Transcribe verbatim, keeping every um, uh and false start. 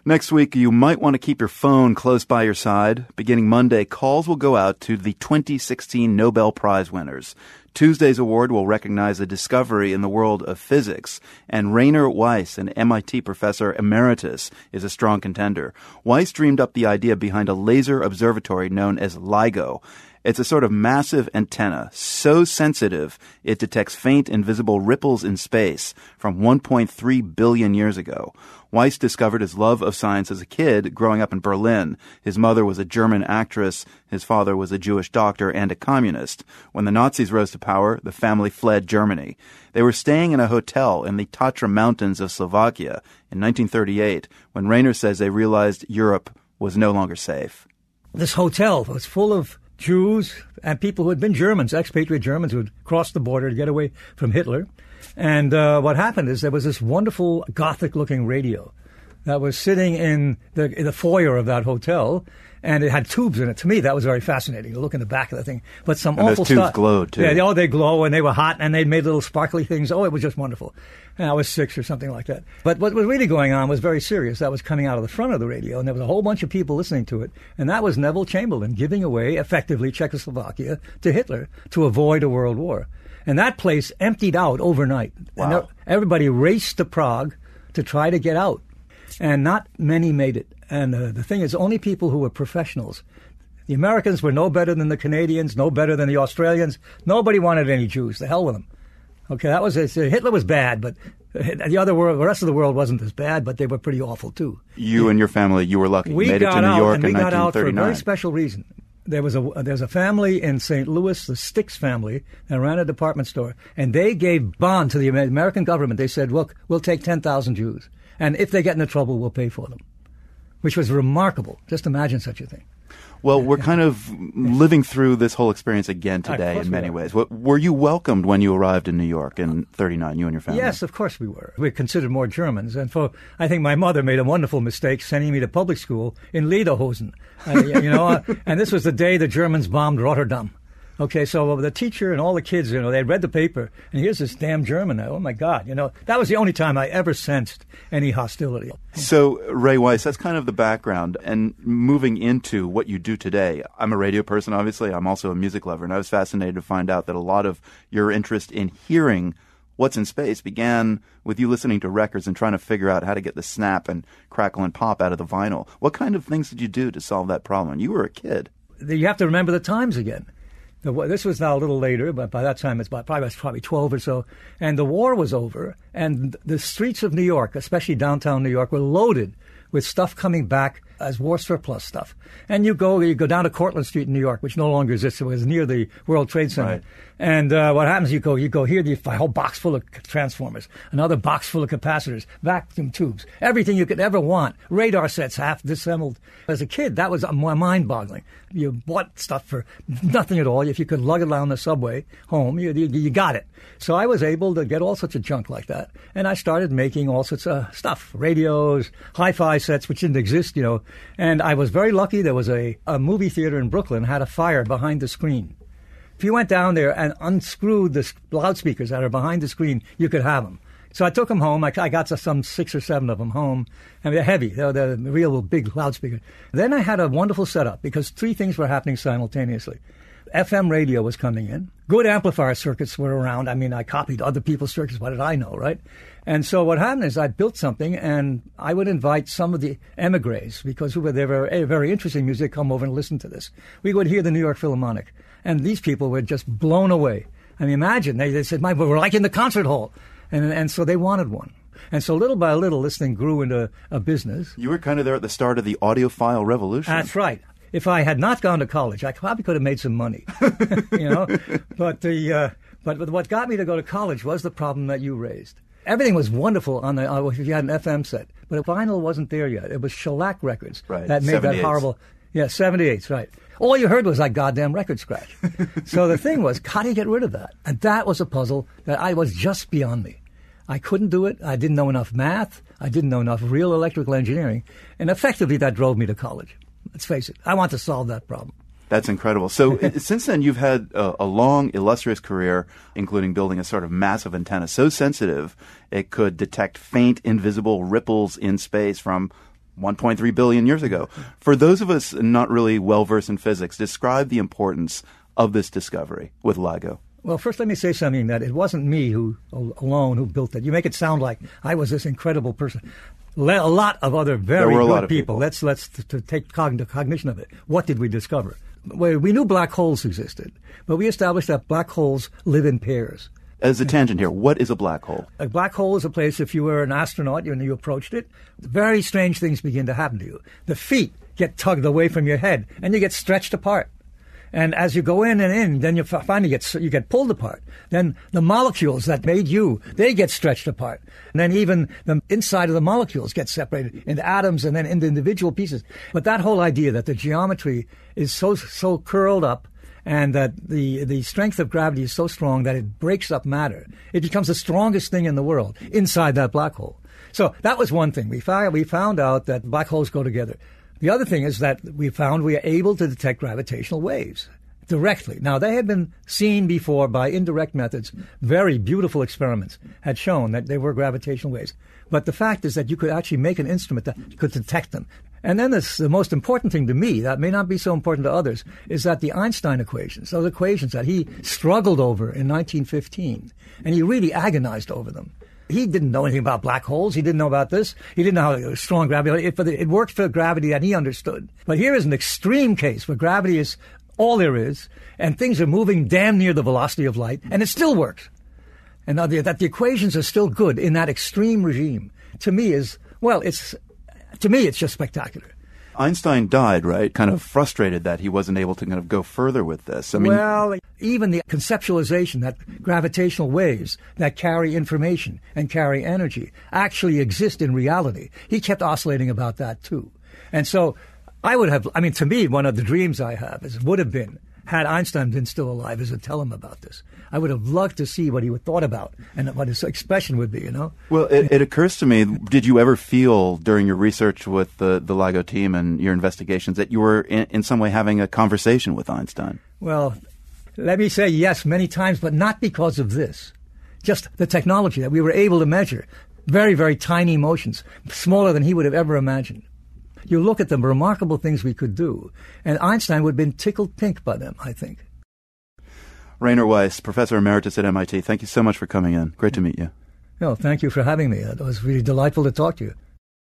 Next week, you might want to keep your phone close by your side. Beginning Monday, calls will go out to the twenty sixteen Nobel Prize winners. Tuesday's award will recognize a discovery in the world of physics, and Rainer Weiss, an M I T professor emeritus, is a strong contender. Weiss dreamed up the idea behind a laser observatory known as LIGO. It's a sort of massive antenna, so sensitive it detects faint invisible ripples in space from one point three billion years ago. Weiss discovered his love of science as a kid growing up in Berlin. His mother was a German actress. His father was a Jewish doctor and a communist. When the Nazis rose to power, the family fled Germany. They were staying in a hotel in the Tatra Mountains of Slovakia in nineteen thirty-eight when Rainer says they realized Europe was no longer safe. This hotel was full of Jews and people who had been Germans, expatriate Germans who had crossed the border to get away from Hitler. And uh, what happened is there was this wonderful Gothic-looking radio that was sitting in the, in the foyer of that hotel, and it had tubes in it. To me, that was very fascinating to look in the back of the thing. But some and awful those tubes stuff. glowed, too. Yeah, they, oh, they glow, and they were hot, and they made little sparkly things. Oh, it was just wonderful. And I was six or something like that. But what was really going on was very serious. That was coming out of the front of the radio, and there was a whole bunch of people listening to it. And that was Neville Chamberlain giving away, effectively, Czechoslovakia to Hitler to avoid a world war. And that place emptied out overnight. Wow. And everybody raced to Prague to try to get out. And not many made it. And uh, the thing is, only people who were professionals. The Americans were no better than the Canadians, no better than the Australians. Nobody wanted any Jews. The hell with them. Okay, that was it. Hitler was bad, but the other world, the rest of the world wasn't as bad, but they were pretty awful too. You and your family, you were lucky. We you made it got to New out, York and in we got out for a nineteen thirty-nine. very special reason. There was a there's a family in Saint Louis, the Stix family, that ran a department store, and they gave bond to the American government. They said, "Look, we'll take ten thousand Jews, and if they get into trouble, we'll pay for them," which was remarkable. Just imagine such a thing. Well, we're kind of living through this whole experience again today in many ways. Were you welcomed when you arrived in New York in thirty-nine, you and your family? Yes, of course we were. We were considered more Germans. And for I think my mother made a wonderful mistake sending me to public school in Lederhosen. Uh, you know, uh, and this was the day the Germans bombed Rotterdam. Okay, so the teacher and all the kids, you know, they read the paper, and here's this damn German. Oh, my God. You know, that was the only time I ever sensed any hostility. So, Ray Weiss, that's kind of the background. And moving into what you do today, I'm a radio person, obviously. I'm also a music lover, and I was fascinated to find out that a lot of your interest in hearing what's in space began with you listening to records and trying to figure out how to get the snap and crackle and pop out of the vinyl. What kind of things did you do to solve that problem? You were a kid. You have to remember the times again. The, this was now a little later, but by that time it's about, probably, probably twelve or so. And the war was over, and the streets of New York, especially downtown New York, were loaded with stuff coming back as war surplus stuff. And you go you go down to Cortlandt Street in New York, which no longer exists. It was near the World Trade Center. Right. And uh, what happens, you go you go here, a whole box full of transformers, another box full of capacitors, vacuum tubes, everything you could ever want, radar sets half disassembled. As a kid, that was mind-boggling. You bought stuff for nothing at all. If you could lug it down the subway home, you, you, you got it. So I was able to get all sorts of junk like that. And I started making all sorts of stuff, radios, hi-fi sets, which didn't exist, you know. And I was very lucky. There was a, a movie theater in Brooklyn had a fire behind the screen. If you went down there and unscrewed the loudspeakers that are behind the screen, you could have them. So I took them home. I, I got some six or seven of them home. And they're heavy. They're, they're real big loudspeakers. Then I had a wonderful setup because three things were happening simultaneously. F M radio was coming in. Good amplifier circuits were around. I mean, I copied other people's circuits. What did I know, right? And so what happened is I built something, and I would invite some of the emigres, because who were they were very interesting music, come over and listen to this. We would hear the New York Philharmonic, and these people were just blown away. I mean, imagine. They, they said, "My, we're like in the concert hall." And, and so they wanted one. And so little by little, this thing grew into a business. You were kind of there at the start of the audiophile revolution. That's right. If I had not gone to college, I probably could have made some money, you know. But the uh, but what got me to go to college was the problem that you raised. Everything was wonderful on the uh, if you had an F M set, but vinyl wasn't there yet. It was shellac records right. that made that horrible. Yeah, seventy-eights, right. All you heard was that goddamn record scratch. So the thing was, how do you get rid of that? And that was a puzzle that I was just beyond me. I couldn't do it. I didn't know enough math. I didn't know enough real electrical engineering. And effectively, that drove me to college. Let's face it. I want to solve that problem. That's incredible. So since then, you've had a, a long, illustrious career, including building a sort of massive antenna so sensitive it could detect faint, invisible ripples in space from one point three billion years ago. For those of us not really well-versed in physics, describe the importance of this discovery with LIGO. Well, first let me say something, that it wasn't me who alone who built it. You make it sound like I was this incredible person. A lot of other very good people. people. Let's let's to, to take cogn- cognition of it. What did we discover? Well, we knew black holes existed, but we established that black holes live in pairs. As a tangent here, what is a black hole? A black hole is a place, if you were an astronaut and you approached it, very strange things begin to happen to you. The feet get tugged away from your head, and you get stretched apart. And as you go in and in, then you finally get you get pulled apart. Then the molecules that made you, they get stretched apart. And then even the inside of the molecules get separated into atoms and then into individual pieces. But that whole idea that the geometry is so so curled up, and that the the strength of gravity is so strong that it breaks up matter. It becomes the strongest thing in the world inside that black hole. So that was one thing. We found, we found out that black holes go together. The other thing is that we found we are able to detect gravitational waves directly. Now, they had been seen before by indirect methods. Very beautiful experiments had shown that they were gravitational waves. But the fact is that you could actually make an instrument that could detect them. And then this, the most important thing to me, that may not be so important to others, is that the Einstein equations, those equations that he struggled over in nineteen fifteen, and he really agonized over them. He didn't know anything about black holes. He didn't know about this. He didn't know how strong gravity. It, it worked for gravity that he understood. But here is an extreme case where gravity is all there is, and things are moving damn near the velocity of light, and it still works. And that the equations are still good in that extreme regime, to me is, well, it's to me it's just spectacular. Einstein died, right? Kind of frustrated that he wasn't able to kind of go further with this. I mean, well, even the conceptualization that gravitational waves that carry information and carry energy actually exist in reality, he kept oscillating about that too. And so I would have, I mean, to me, one of the dreams I have is would have been, had Einstein been still alive, is to tell him about this. I would have loved to see what he would thought about and what his expression would be, you know? Well, it, it occurs to me, did you ever feel during your research with the, the LIGO team and your investigations that you were in, in some way having a conversation with Einstein? Well, let me say yes many times, but not because of this. Just the technology that we were able to measure. Very, very tiny motions, smaller than he would have ever imagined. You look at the remarkable things we could do, and Einstein would have been tickled pink by them, I think. Rainer Weiss, Professor Emeritus at M I T, thank you so much for coming in. Great to meet you. No, thank you for having me. It was really delightful to talk to you.